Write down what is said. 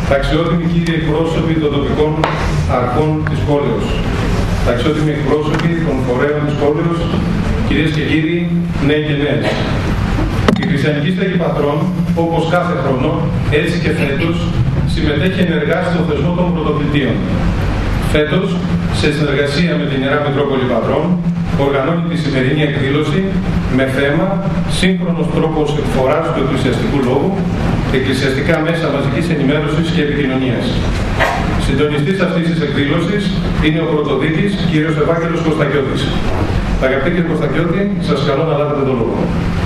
τα αξιότιμοι κύριοι εκπρόσωποι των τοπικών αρχών της πόλεως, τα αξιότιμοι εκπρόσωποι των φορέων της πόλεως, κυρίες και κύριοι, νέοι και νέες. Η Χριστιανική Στέγη Πατρών, όπως κάθε χρόνο, έτσι και φέτος, συμμετέχει ενεργά στον θεσμό των πρωτοκλητίων. Φέτος, σε συνεργασία με την Ιερά Μητρόπολη Πατρών, οργανώνει τη σημερινή εκδήλωση με θέμα «Σύγχρονος τρόπος εκφοράς του εκκλησιαστικού λόγου, εκκλησιαστικά μέσα μαζικής ενημέρωσης και επικοινωνίας». Συντονιστής αυτής της εκδήλωσης είναι ο πρωτοδίκης κ. Ευάγγελος Κωστακιώτης. Αγαπητέ κ. Κωστακιώτη, σας καλώ να λάβετε το λόγο.